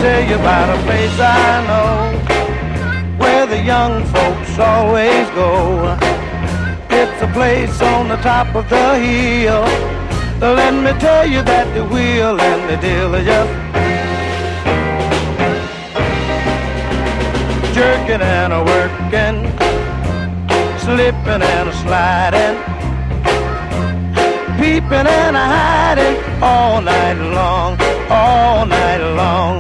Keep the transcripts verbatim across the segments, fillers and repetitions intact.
tell you about a place I know where the young folks always go. It's a place on the top of the hill. Let me tell you that the wheel and the deal are just jerking and a working, slipping and a sliding, peeping and a hiding all night long, all night long.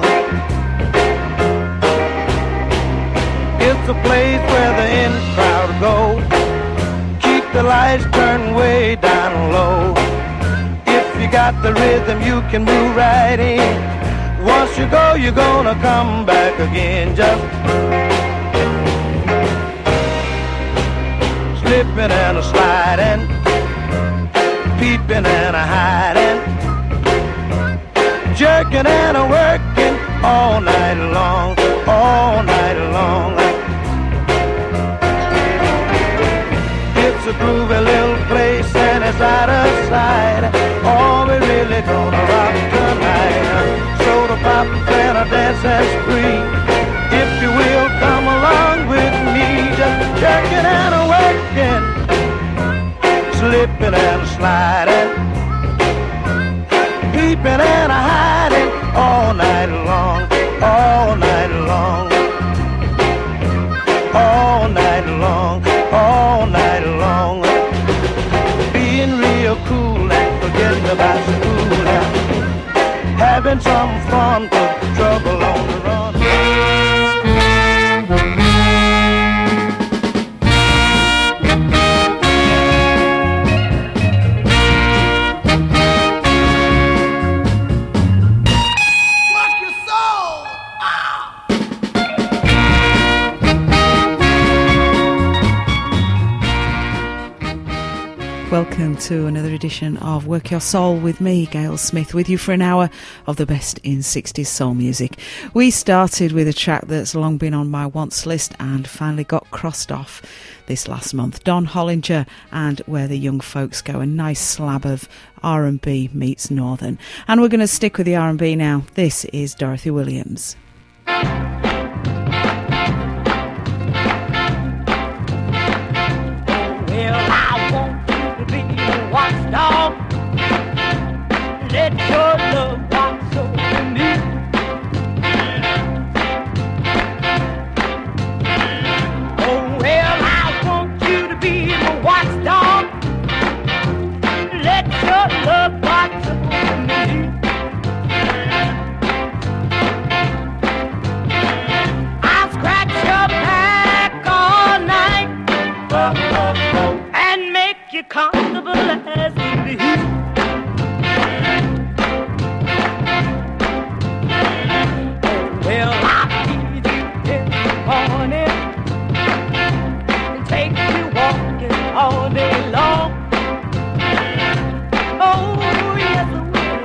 It's a place where the in crowd go. Keep the lights turned way down low. If you got the rhythm, you can move right in. Once you go, you're gonna come back again. Just slipping and a sliding, peeping and a hiding, jerking and a working all night long, all night long. It's a groovy little place and it's out of sight. Oh, we're really gonna rock tonight. Soda pop and a dance and spree. If you will, come along with me. Just jerking and a working, slipping and a sliding, peeping and a hiding all night long, all night long, all night long, all night long. Being real cool and forgetting about school and having some fun, put trouble on the run. Welcome to another edition of Work Your Soul with me, Gail Smith, with you for an hour of the best in sixties soul music. We started with a track that's long been on my wants list and finally got crossed off this last month. Don Hollinger and Where the Young Folks Go, a nice slab of R and B meets Northern. And we're going to stick with the R and B now. This is Dorothy Williams. Watchdog, let your love watch over me. Oh, well, I want you to be my watchdog. Let your love watch over me. I'll scratch your back all night and make you comfortable as can be. Well, I'll feed you in the morning and take you walking all day long. Oh, yes, I will.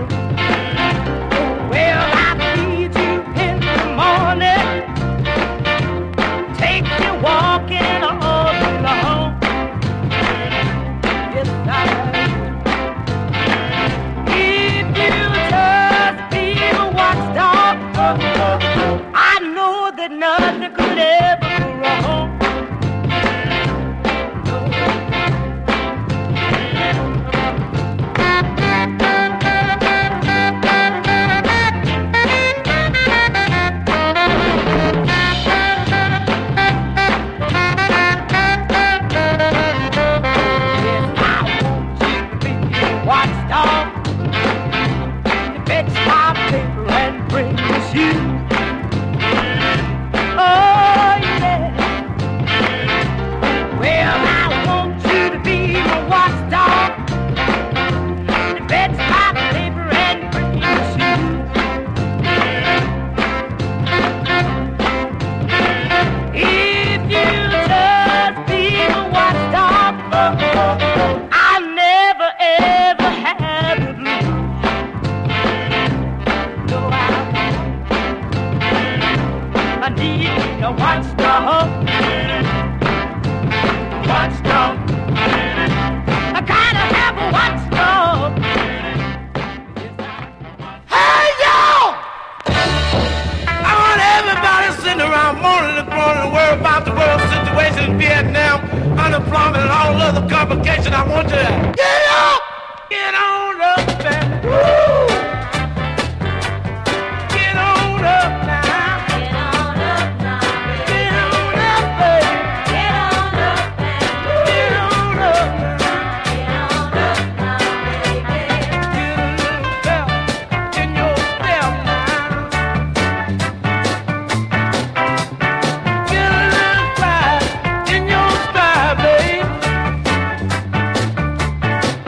unemployment and all other complications. I want you to get up, get on up, and woo! Get on up now. Get on up now, baby. Get on up, baby. Get on up and woo! Get on up now. Get on up now, baby. Get a little belt in your step now. Get a little pride in your stride, baby.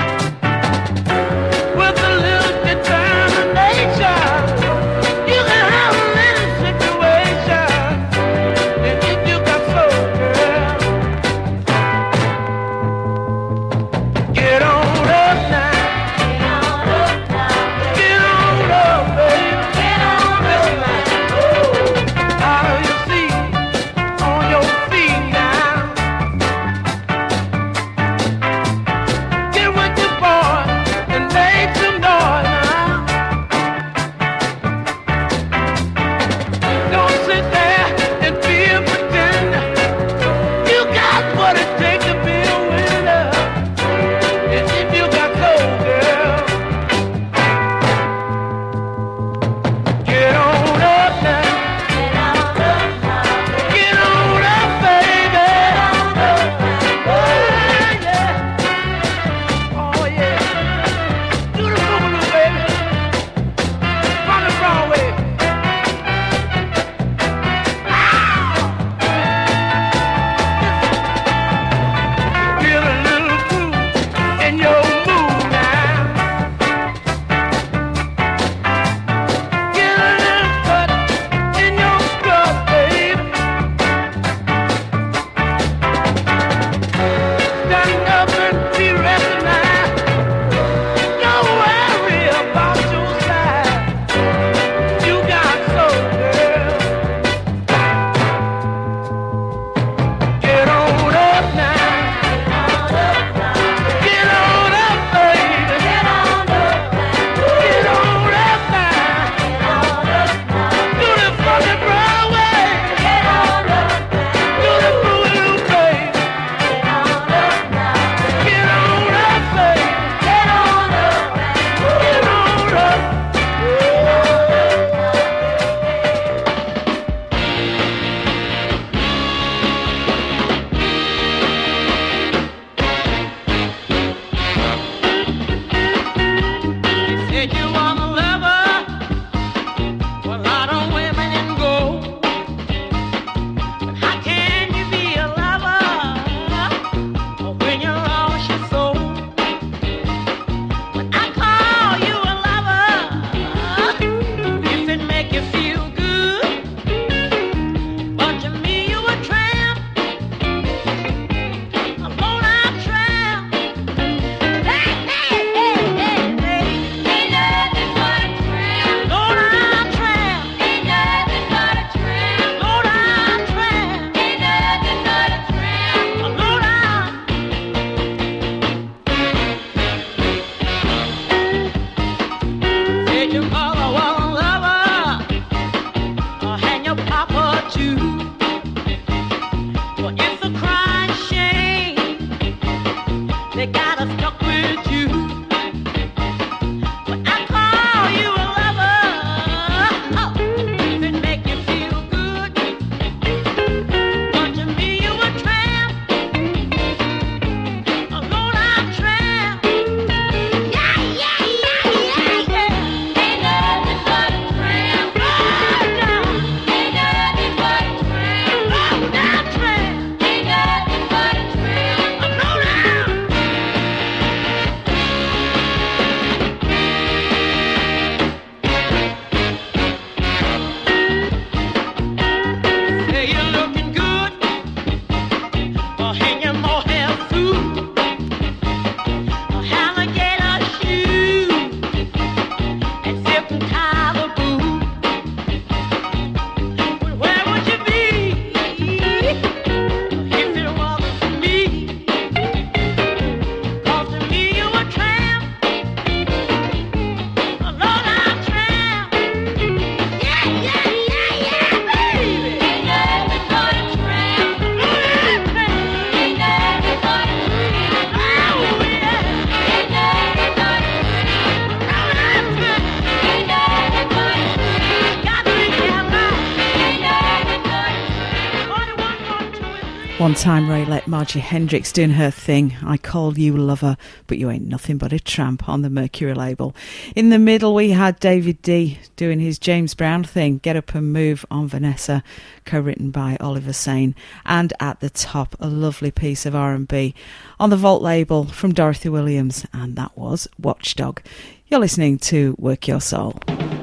One time Ray let Margie Hendricks doing her thing. I call you lover, but you ain't nothing but a tramp on the Mercury label. In the middle we had David D doing his James Brown thing, Get Up and Move on Vanessa, co-written by Oliver Sane. And at the top, a lovely piece of R and B on the Vault label from Dorothy Williams, and that was Watchdog. You're listening to Work Your Soul.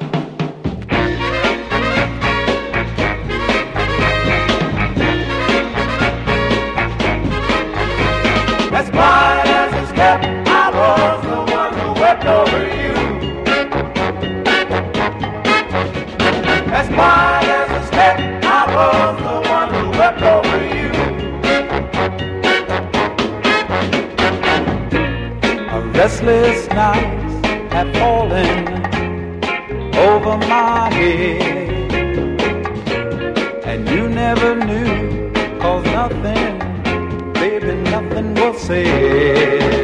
As quiet as it's kept, I was the one who wept over you. As quiet as it's kept, I was the one who wept over you. A restless night had fallen over my head, and you never knew, 'cause nothing, baby, nothing was said.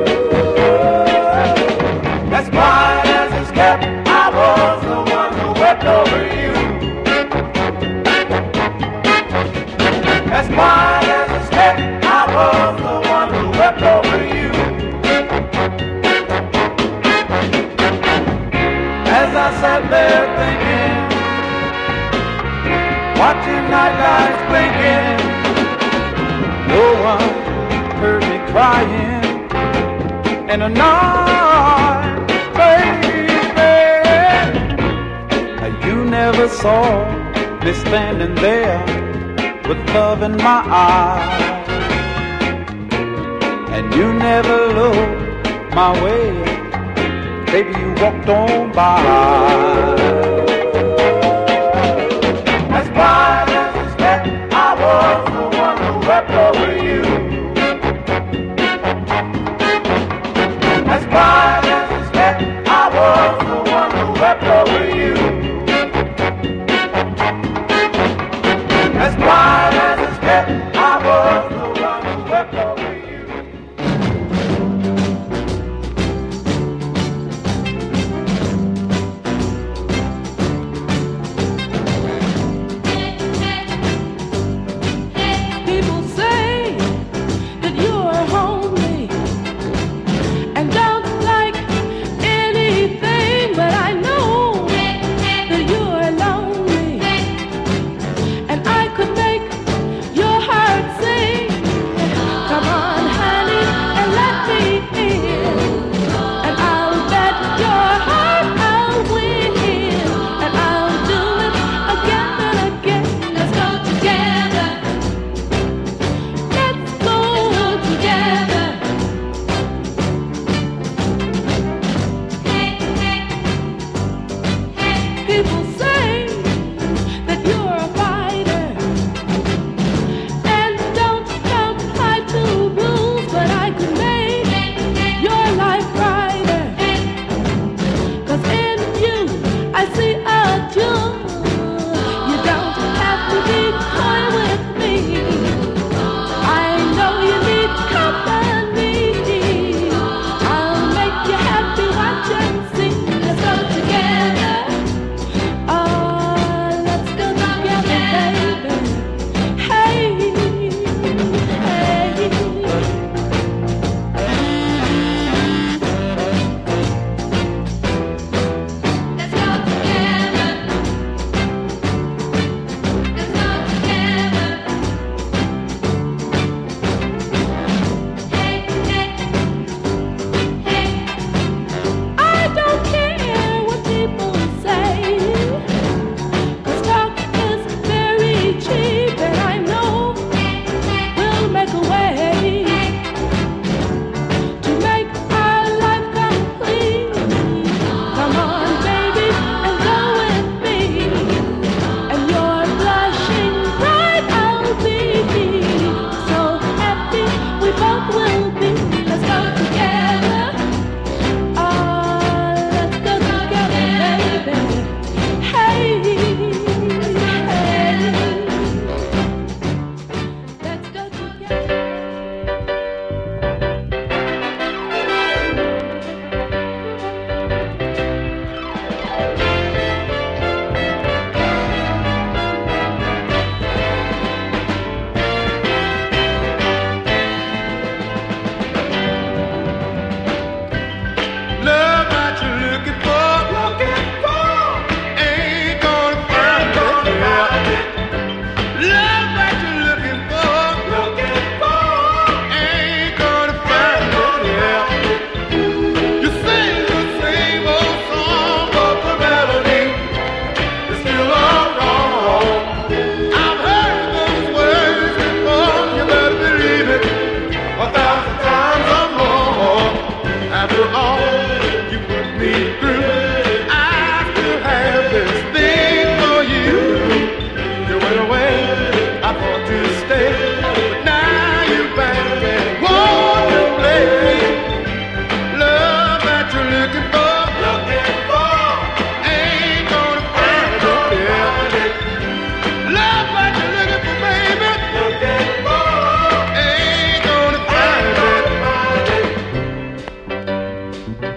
As quiet as it's kept, I was the one who wept over you. As quiet as it's kept, I was the one who wept over you. As I sat there thinking, watching night lights blinking, no one heard me crying in the night, baby. You never saw me standing there with love in my eyes, and you never looked my way, baby, you walked on by. As quiet as it's kept, I was the one who wept over you. As quiet as it's kept, I was the one who wept over you. As quiet as it's kept, I was the one who wept over you. People say that you're homely and don't like anything, but I know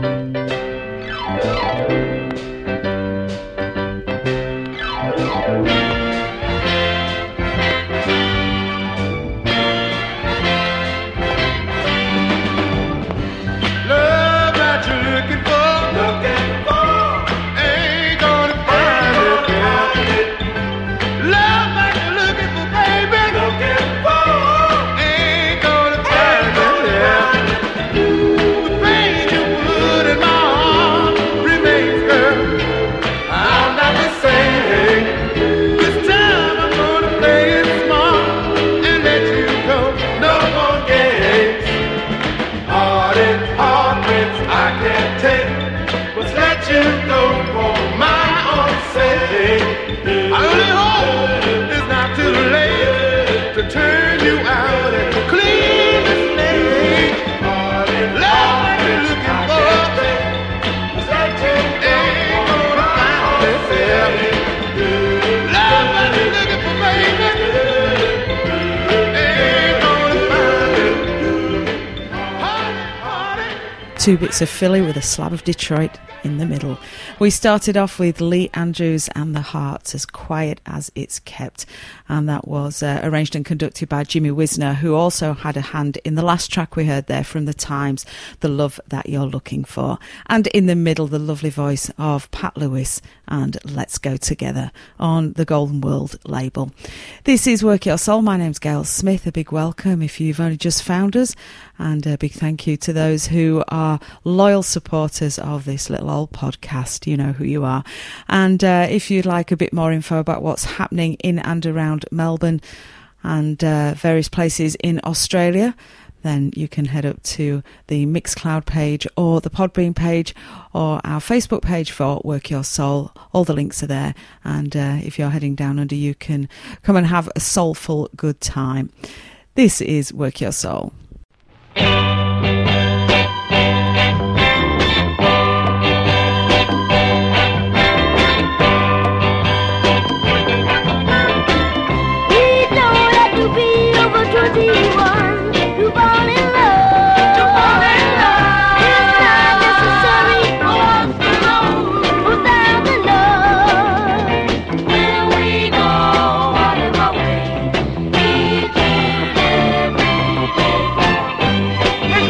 Two bits of Philly with a slab of Detroit in the middle. We started off with Lee Andrews and the Hearts, As Quiet as It's Kept, and that was uh, arranged and conducted by Jimmy Wisner, who also had a hand in the last track we heard there from The Times, The Love That You're Looking For, and in the middle the lovely voice of Pat Lewis and Let's Go Together on the Golden World label. This is Work Your Soul. My name's Gail Smith. A big welcome if you've only just found us, and a big thank you to those who are loyal supporters of this little old podcast. You know who you are. And uh, if you'd like a bit more info about what's happening in and around Melbourne and uh, various places in Australia, then you can head up to the Mixcloud page or the Podbean page or our Facebook page for Work Your Soul. All the links are there, and uh, if you're heading down under, you can come and have a soulful good time. This is Work Your Soul. When we go,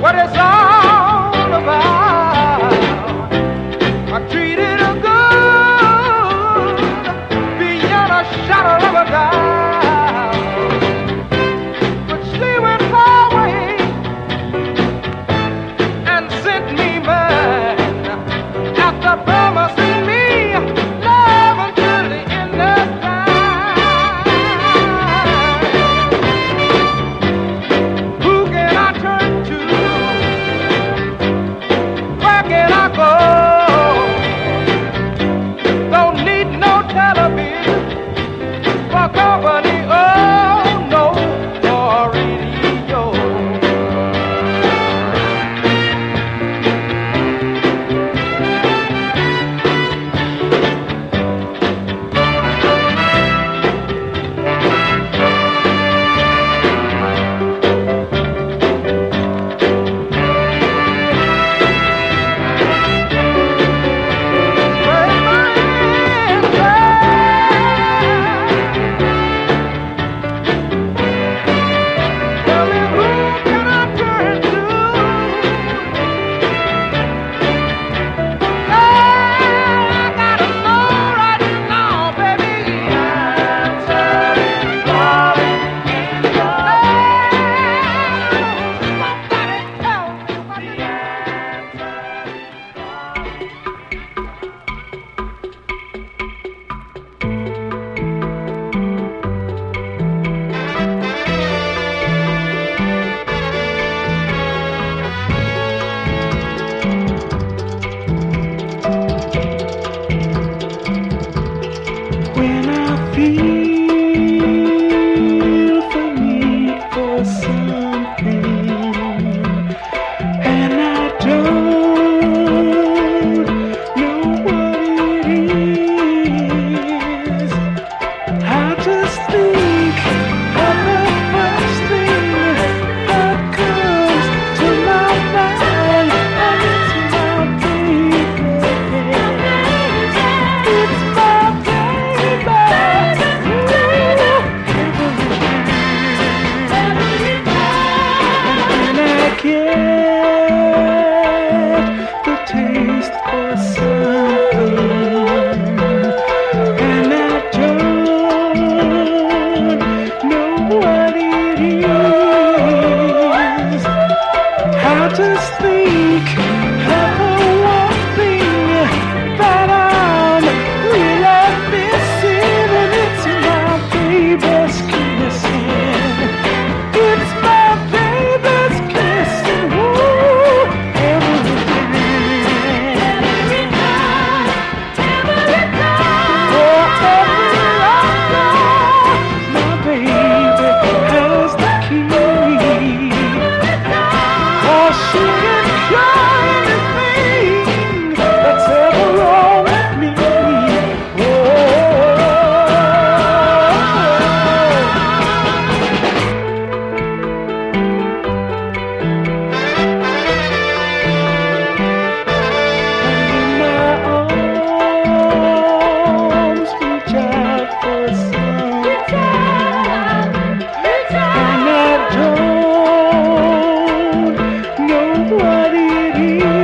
what it's all about. I treated her good beyond a shadow of a doubt, but she went her way and sent me back after promising me love until the end of time. Who can I turn to? Where can I go? Don't need no television for company, oh no, for radio. Raise my hands, tell me who can I turn to? Oh, I gotta know right now, baby. Answer, darling, answer. Somebody tell me what the answer. When I feel the need for something and I don't know what it is, I just think of the first thing that comes to my mind, and it's my baby. It's my baby. And I get the taste for something, and I don't know what it is. I just think of the one thing that I'm really missing, and it's my baby's kissing. It's my baby's kissing. Ooh, every time, every time, every time. Oh, every time. My baby has the key. Oh, she can cure anything that's ever wrong with me. Oh. And in my arms, reach out for something, and I don't know what it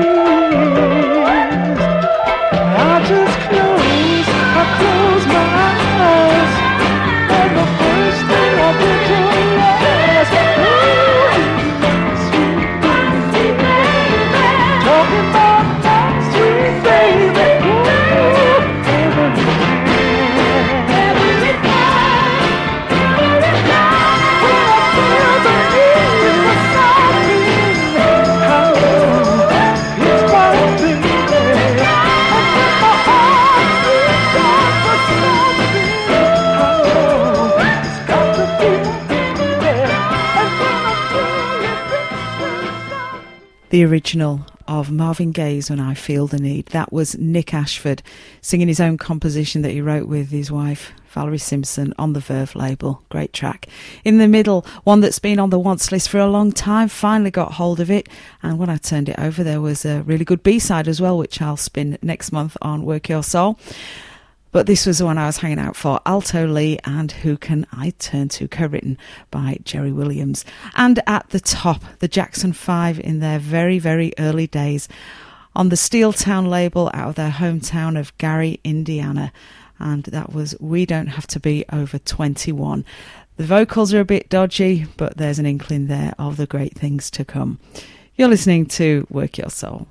is. I just close, I close my eyes, and the first thing I visualize, ooh, sweet baby, talking about my sweet baby, ooh, every time, every time, every time, when I feel the need for something, I know it's my baby. And when my heart reaches out for something, I know it's got to be my baby. And when I truly think there's something. The original of Marvin Gaye's When I Feel the Need. That was Nick Ashford singing his own composition that he wrote with his wife Valerie Simpson on the Verve label. Great track. In the middle, one that's been on the wants list for a long time, finally got hold of it, and when I turned it over there was a really good B-side as well, which I'll spin next month on Work Your Soul. But this was the one I was hanging out for, Alto Lee and Who Can I Turn To, co-written by Jerry Williams. And at the top, the Jackson Five in their very, very early days on the Steeltown label out of their hometown of Gary, Indiana. And that was We Don't Have to Be Over twenty-one. The vocals are a bit dodgy, but there's an inkling there of the great things to come. You're listening to Work Your Soul.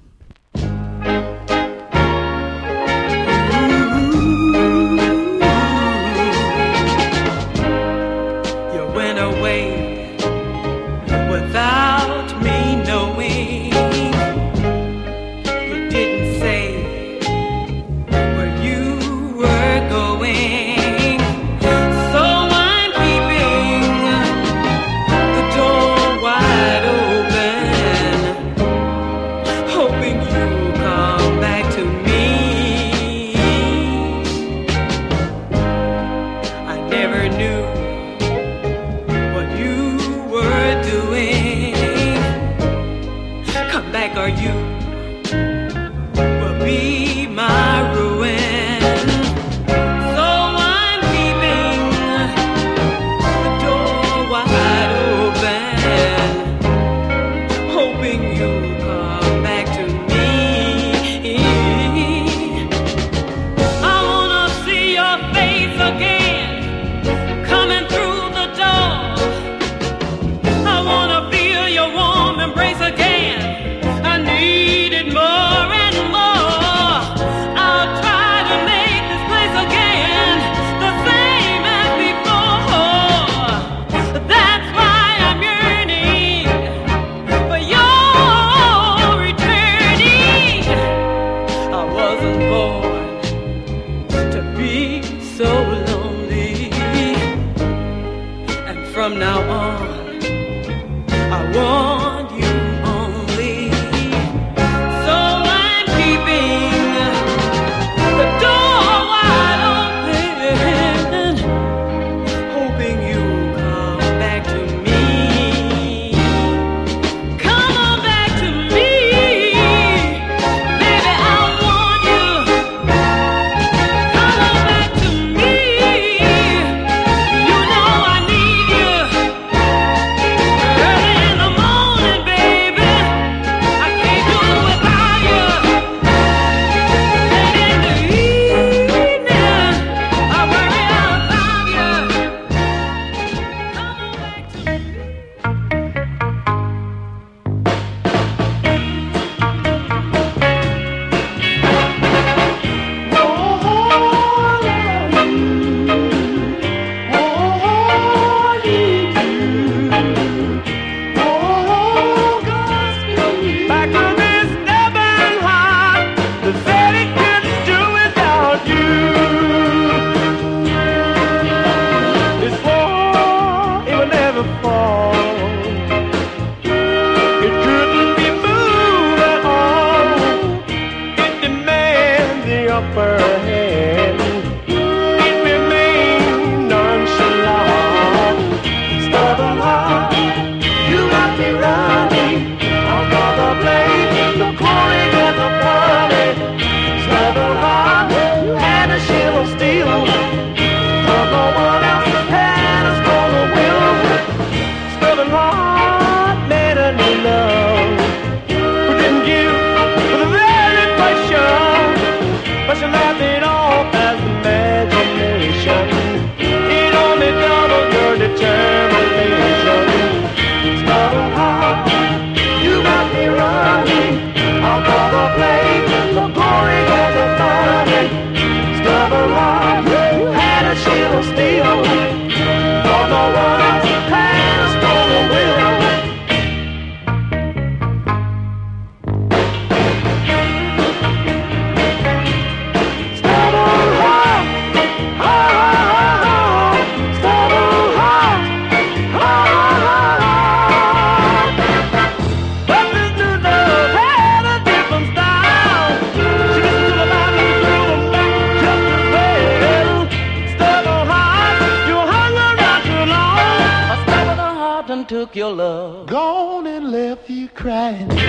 Took your love, gone and left you crying. Oh,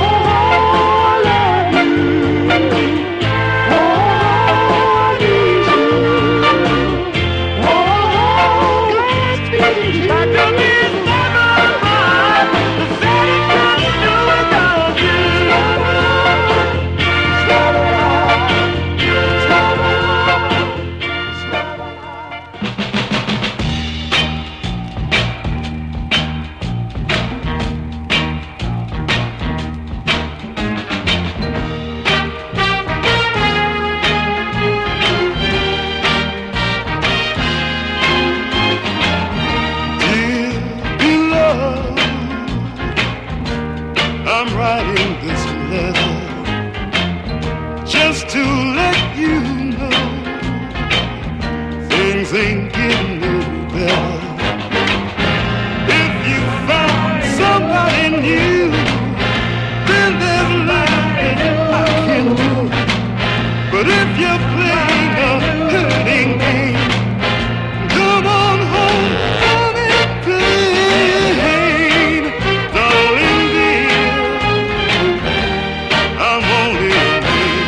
I love you. Oh, I need you. I'm writing this letter just to let you know things ain't getting no better. If you found somebody new, then there's nothing I can do. But if you're playing a hurting game, come on home, I'm in pain, darling dear. I'm only a man,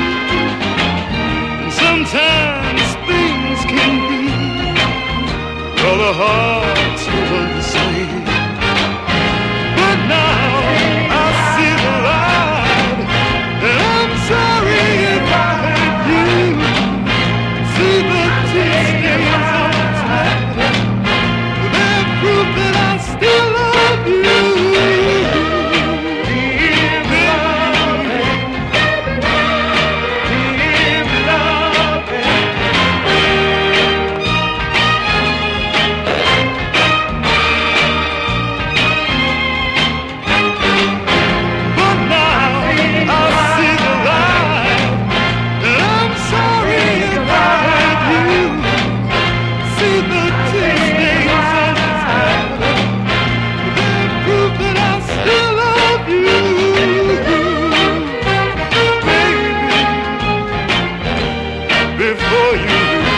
and sometimes things can be rather hard to understand. But now I see the light, and I'm sorry if I hurt you. See the tear stains on the tide, they're proof that I still love you. Dear beloved, dear beloved. But now I see the light, and I'm sorry if I hurt you. See the tear stains on the tide, they're proof that I still love you. Baby, before you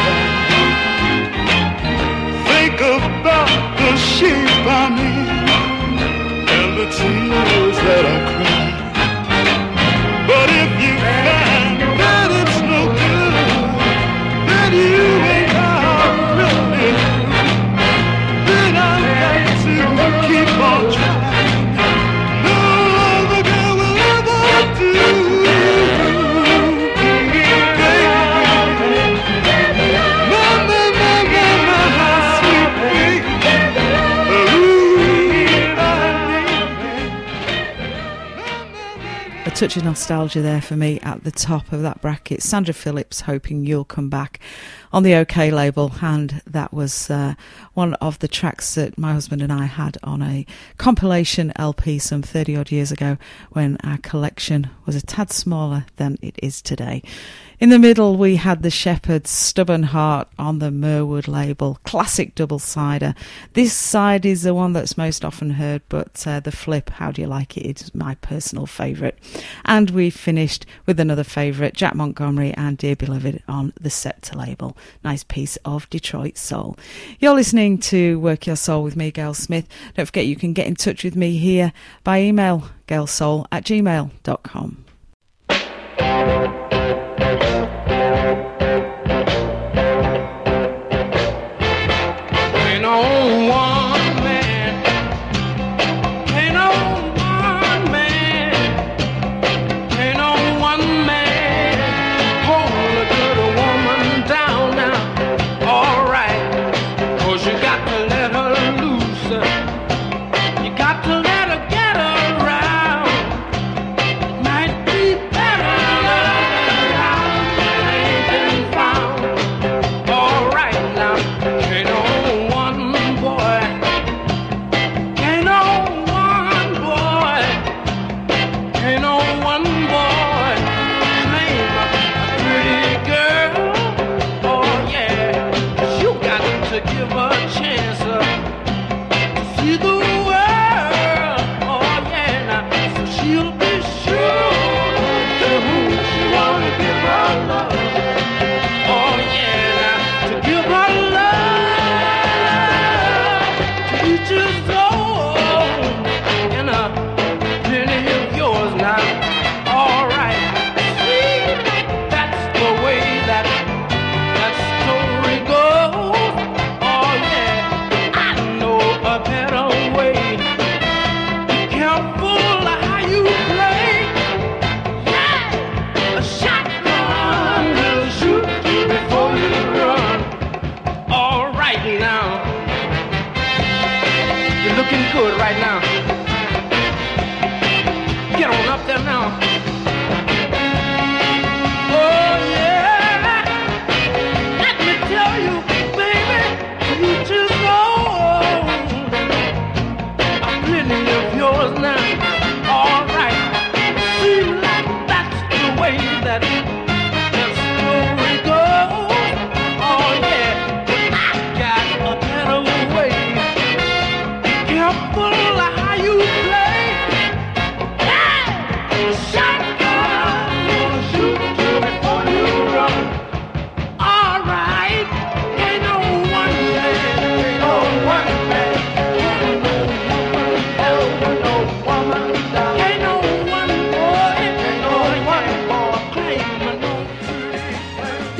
think about the shape I'm in and the tears that I cry. But if you find that it's no good, that you ain't out really, then I've got to keep on trying. No other girl will ever do. My, my, my, my, my, my sweet baby. Ooh, I A touch of nostalgia there for me at the top of that bracket. Sandra Phillips, Hoping You'll Come Back, on the OK label, and that was uh, one of the tracks that my husband and I had on a compilation L P some thirty odd years ago when our collection was a tad smaller than it is today. In the middle we had the Shepherd's Stubborn Heart on the Merwood label, classic double-sider. This side is the one that's most often heard, but uh, the flip, How Do You Like It, is my personal favourite. And we finished with another favourite, Jack Montgomery and Dear Beloved on the Scepter label. Nice piece of Detroit soul. You're listening to Work Your Soul with me, Gail Smith. Don't forget you can get in touch with me here by email, gailsoul at gmail dot com. Ain't on one man, ain't on one man, ain't on one man, hold a good woman down now, alright, 'cause you got to let her loose, you got to let her get around, might be better around than ain't been found, alright now, ain't on one boy, ain't on one boy, ain't on one boy, claim a pretty girl, oh yeah, you got to give her a chance uh, to see the world, oh yeah, now, so she'll be sure to whom she wanna give her love, oh yeah, now, to give her love, to each his own, and a penny of yours now, alright, see, that's the way that that story goes, oh yeah, I know a better way, be careful how you play, yeah, a shotgun will shoot before you run, alright now, you're looking good right now, get on up there now, oh yeah, let me tell you, baby, you just own a plenty of yours now, all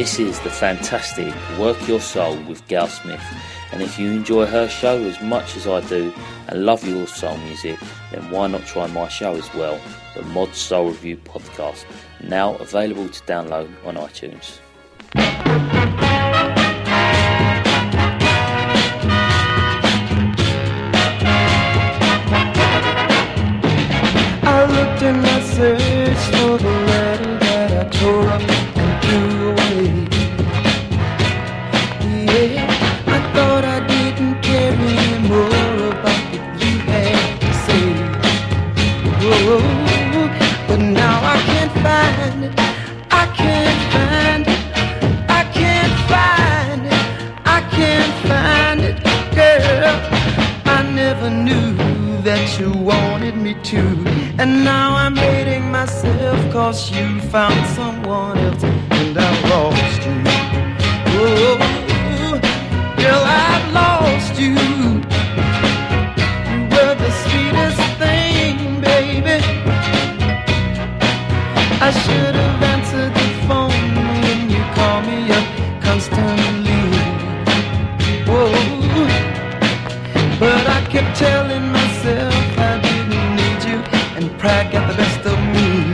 This is the fantastic Work Your Soul with Gail Smith, and if you enjoy her show as much as I do and love your soul music, then why not try my show as well, the Mod Soul Review podcast, now available to download on iTunes. I looked in my search for the letter that I tore up and threw away. Yeah, I thought I didn't care anymore about what you had to say. Whoa, but now I can't find it. I can't find it. I can't find it. I can't find it, girl. I never knew that you wanted me to, and now I'm hating myself cause you found someone else and I lost you. Oh, girl, I've lost you. You were the sweetest thing, baby. I should have answered the phone when you call me up constantly. Whoa, but I kept telling myself I didn't need you, and pride got the best of me.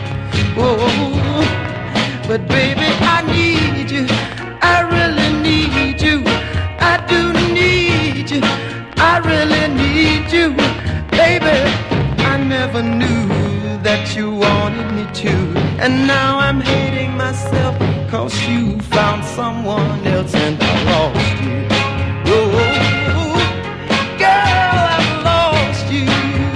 Whoa, but baby, I need you. I really need you. I do need you. I really need you. Baby, I never knew that you wanted me to, and now I'm hating myself cause you found someone else and I lost you. Whoa, girl, I've lost you.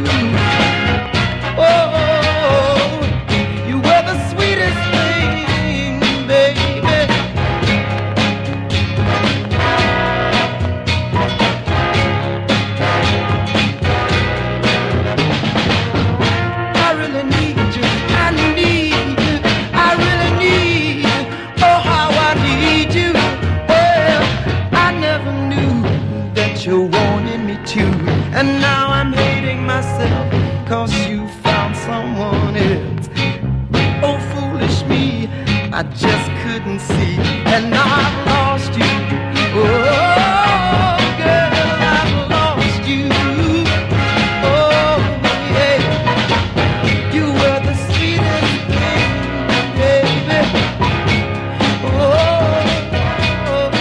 Oh, you were the sweetest thing, baby. I really need you. I need you. I really need you. Oh, how I need you. Well, I never knew that you wanted me to, and now I'm hating myself cause you found someone else. Oh, foolish me, I just couldn't see, and now I've lost you. Oh, girl, I've lost you. Oh, yeah, you were the sweetest thing, baby. Oh, oh.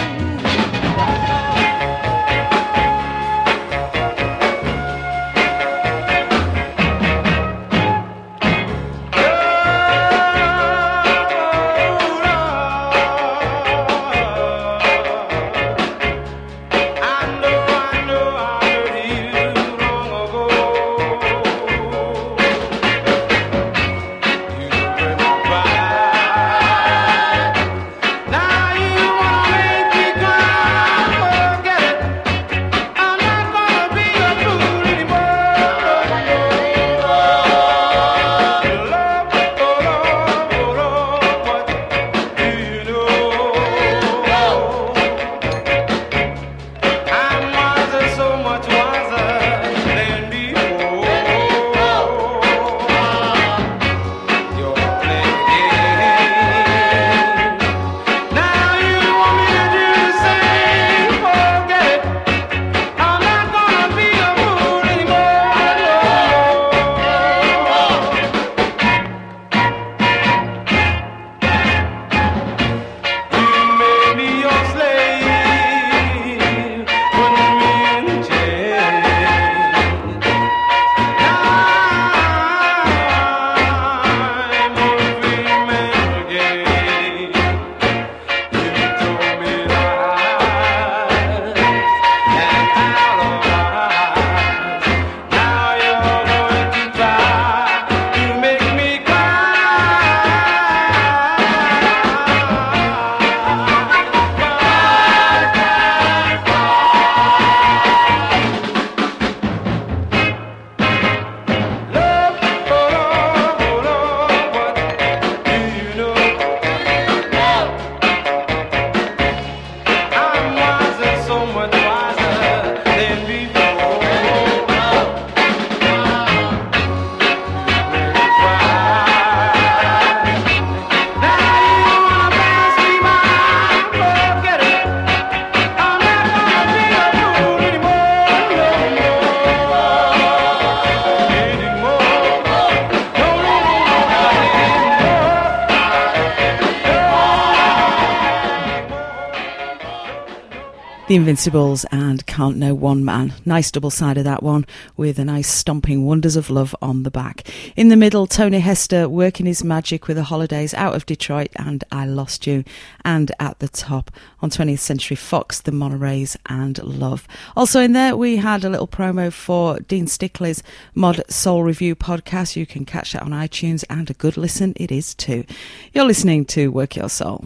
The Invincibles and Can't Know One Man. Nice double side of that one with a nice stomping Wonders of Love on the back. In the middle, Tony Hester working his magic with The Holidays out of Detroit and I Lost You. And at the top on twentieth Century Fox, The Monorays and Love. Also in there we had a little promo for Dean Stickley's Mod Soul Review podcast. You can catch that on iTunes and a good listen it is too. You're listening to Work Your Soul.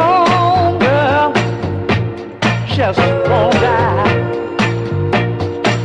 just won't die.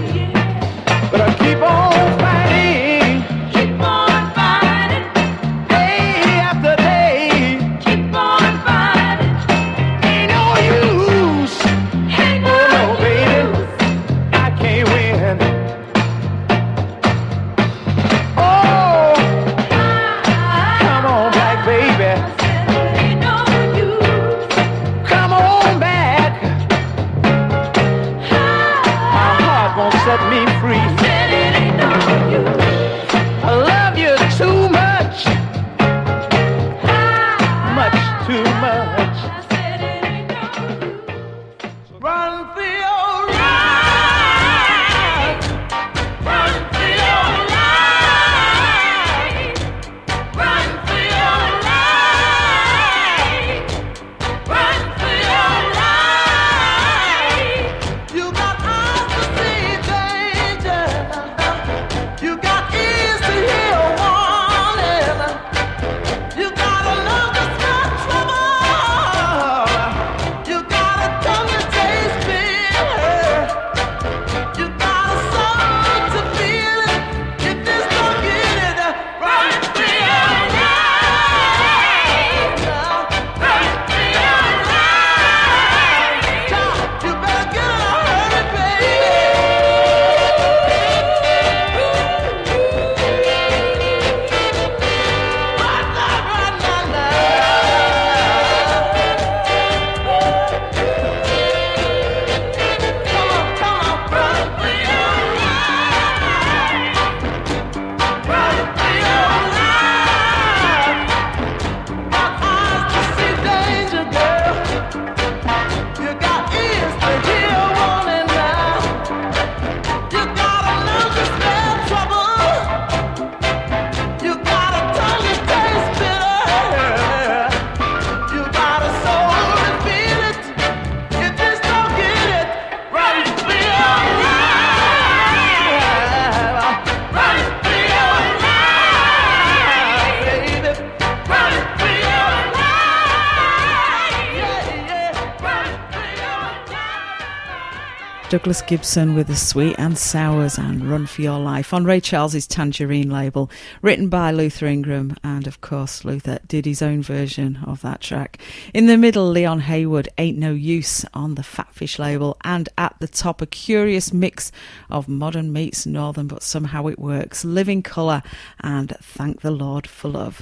Douglas Gibson with The Sweet and Sours and Run for Your Life on Ray Charles's Tangerine label, written by Luther Ingram, and of course Luther did his own version of that track. In the middle, Leon Haywood, Ain't No Use on the Fatfish label, and at the top a curious mix of modern meets northern, but somehow it works, Living Colour and Thank the Lord for Love.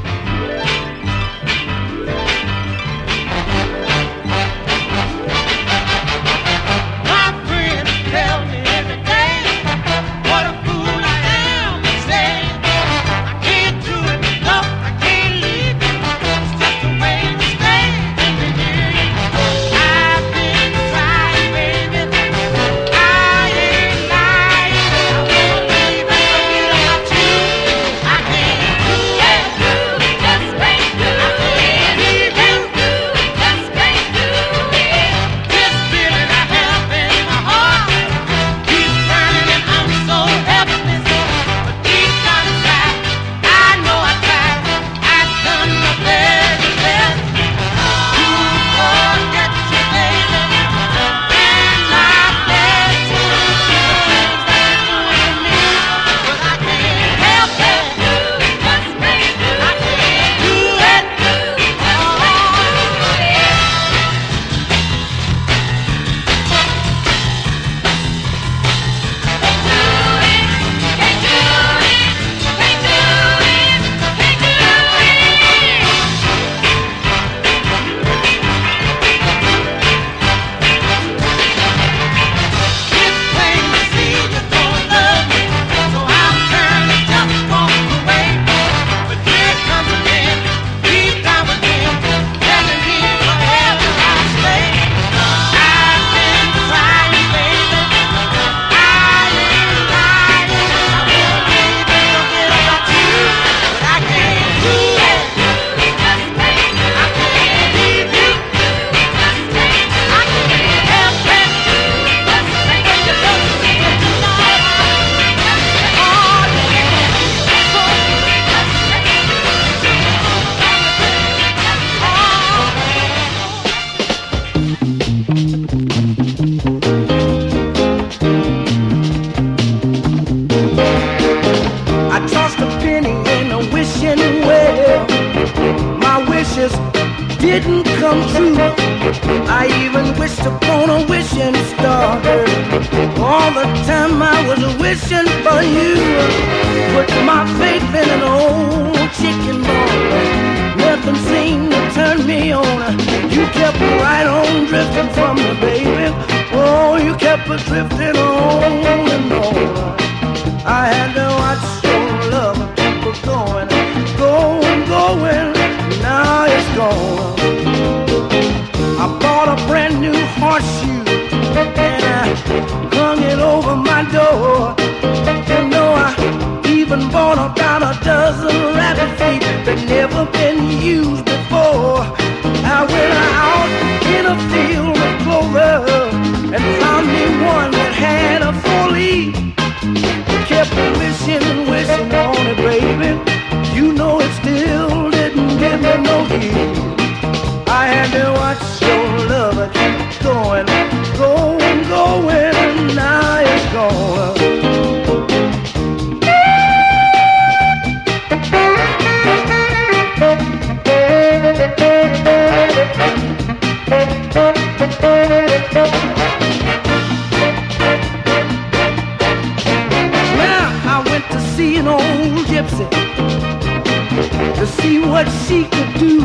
Tell me every day what a fool I am to say I can't do it, no, I can't leave it. It's just a way to stay. I've been trying, baby. I ain't lying. I won't leave it, forget about you. I can't do it, just can't do it. I can't leave you, just can't do it. This feeling I have in my heart. Didn't come true. I even wished upon a wishing star. All the time I was wishing for you. Put my faith in an old chicken bone. Nothing seemed to turn me on. You kept right on drifting from me, baby. Oh, you kept drifting on and on. I had to watch your love keep going, going, going. Now it's gone. I bought a brand new horseshoe and I hung it over my door. You know I even bought about a dozen rabbit feet that never been used before. I went out in a field of clover and found me one that had a four leaf. Kept wishing and wishing on it, baby. You know it still didn't give me no heed. I had to watch your love keep going, going, going, and now it's gone. Now I went to see an old gypsy to see what she could do.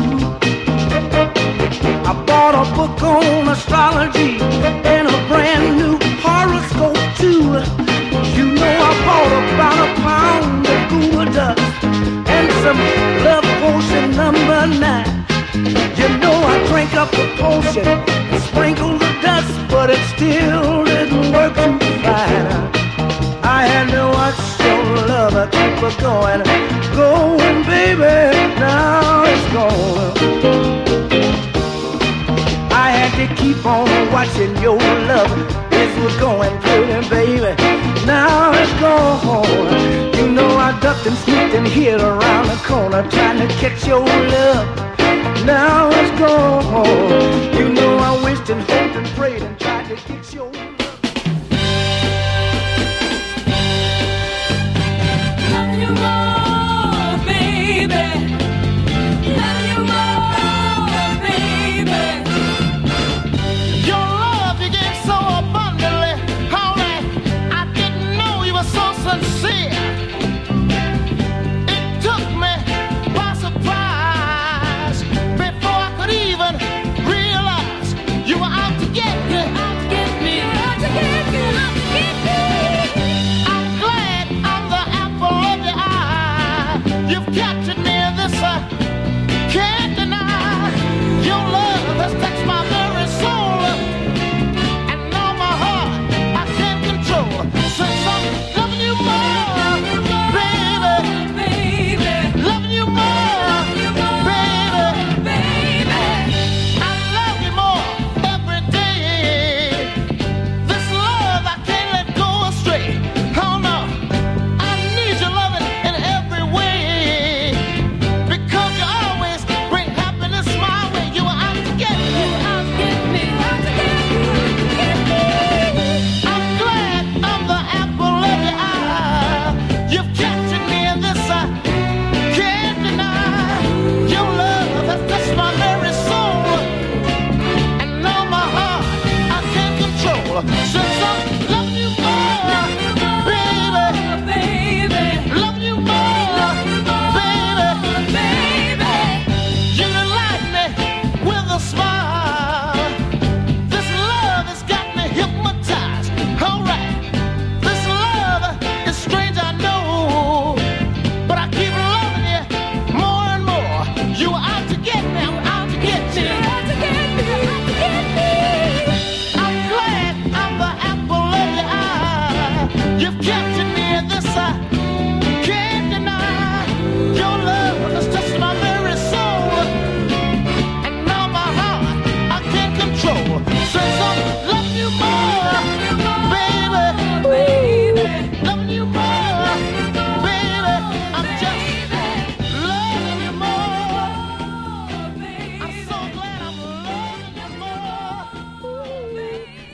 I bought a book on astrology and a brand new horoscope too. You know I bought about a pound of Google dust and some love potion number nine. You know I drank up the potion and sprinkled the dust, but it still didn't work too fine. I had to watch your love keep it going, going, baby, now it's gone. I had to keep on watching your love, this was going good, baby, now it's gone. You know I ducked and sneaked and hid around the corner trying to catch your love, now it's gone. You know I wished and hoped and prayed and tried to get your love.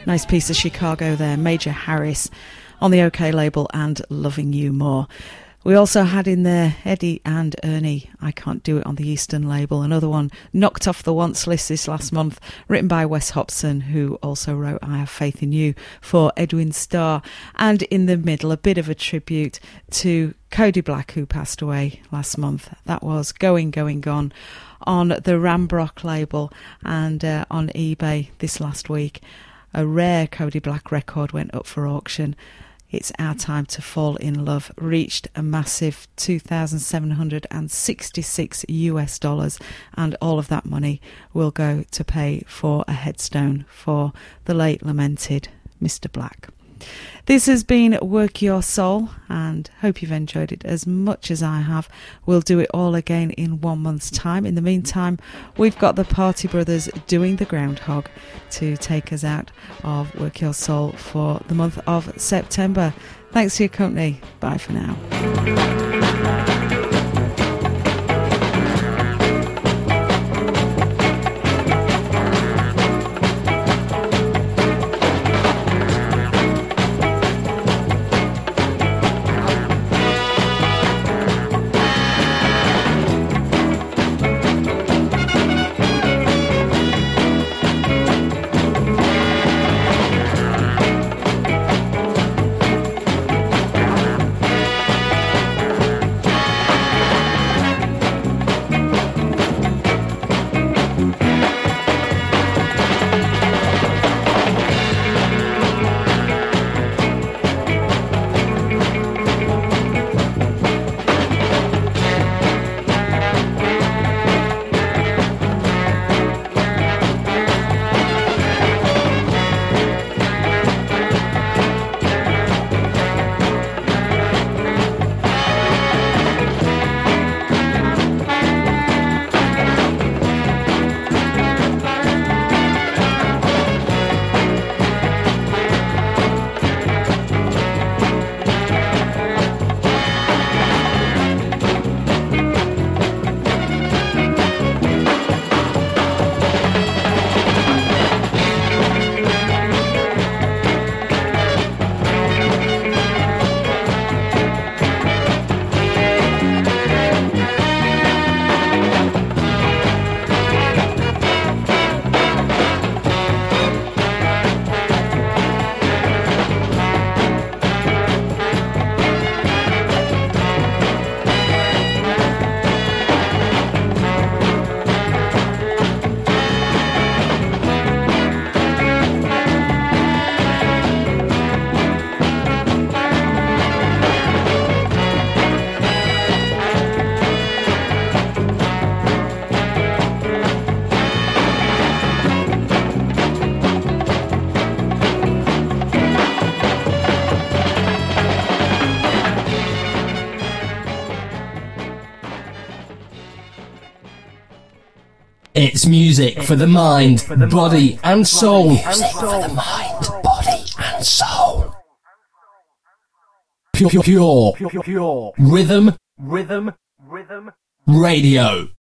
Nice piece of Chicago there, Major Harris on the OK label and Loving You More. We also had in there Eddie and Ernie, I Can't Do It on the Eastern label. Another one knocked off the once list this last month, written by Wes Hobson, who also wrote I Have Faith in You for Edwin Starr. And in the middle, a bit of a tribute to Cody Black, who passed away last month. That was Going, Going, Gone on the Rambrock label and uh, on eBay this last week. A rare Cody Black record went up for auction. It's Our Time to Fall in Love reached a massive two thousand seven hundred sixty-six US dollars, and all of that money will go to pay for a headstone for the late lamented Mister Black. This has been Work Your Soul, and hope you've enjoyed it as much as I have. We'll do it all again in one month's time. In the meantime, we've got the Party Brothers doing the Groundhog to take us out of Work Your Soul for the month of September. Thanks for your company. Bye for now. It's music for the mind, body and soul. Music for the mind, body and soul. Pure, pure, pure, pure, pure. Rhythm, rhythm, rhythm. Radio.